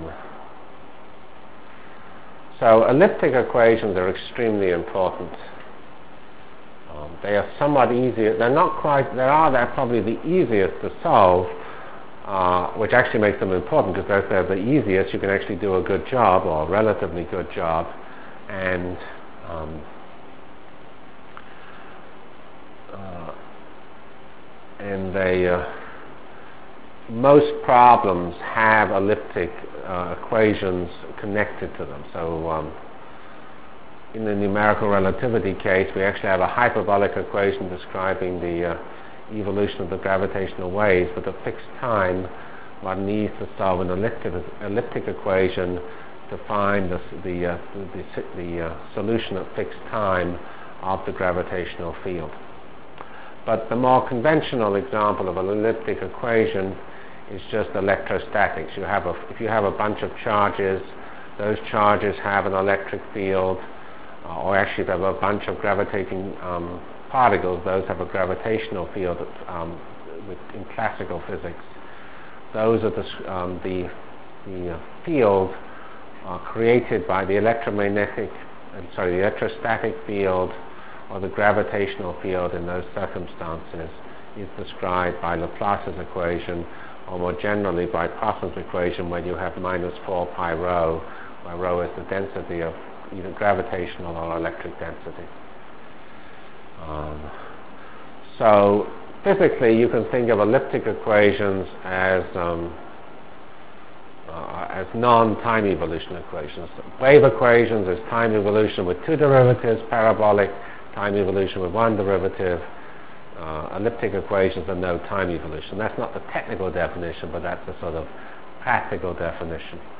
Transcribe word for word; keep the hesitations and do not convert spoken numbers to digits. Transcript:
Um, so elliptic equations are extremely important. Um, they are somewhat easier. They're not quite. They are. They're probably the easiest to solve, uh, which actually makes them important because if they're the easiest, you can actually do a good job or a relatively good job, and um, uh, and they uh, most problems have elliptic uh, equations connected to them. So. Um, In the numerical relativity case, we actually have a hyperbolic equation describing the uh, evolution of the gravitational waves with a fixed time. One needs to solve an elliptic, elliptic equation to find the, the, uh, the, the, the uh, solution at fixed time of the gravitational field. But the more conventional example of an elliptic equation is just electrostatics. You have a, if you have a bunch of charges, those charges have an electric field. Uh, or actually if you have a bunch of gravitating um, particles, those have a gravitational field um, with, in classical physics. Those are the, um, the, the uh, field uh, created by the electromagnetic, I'm sorry, the electrostatic field or the gravitational field in those circumstances is described by Laplace's equation, or more generally by Poisson's equation, where you have minus four pi rho, where rho is the density of either gravitational or electric density. Um, so physically, you can think of elliptic equations as um, uh, as non-time evolution equations. Wave equations is time evolution with two derivatives, parabolic time evolution with one derivative. Uh, elliptic equations are no time evolution. That's not the technical definition, but that's the sort of practical definition.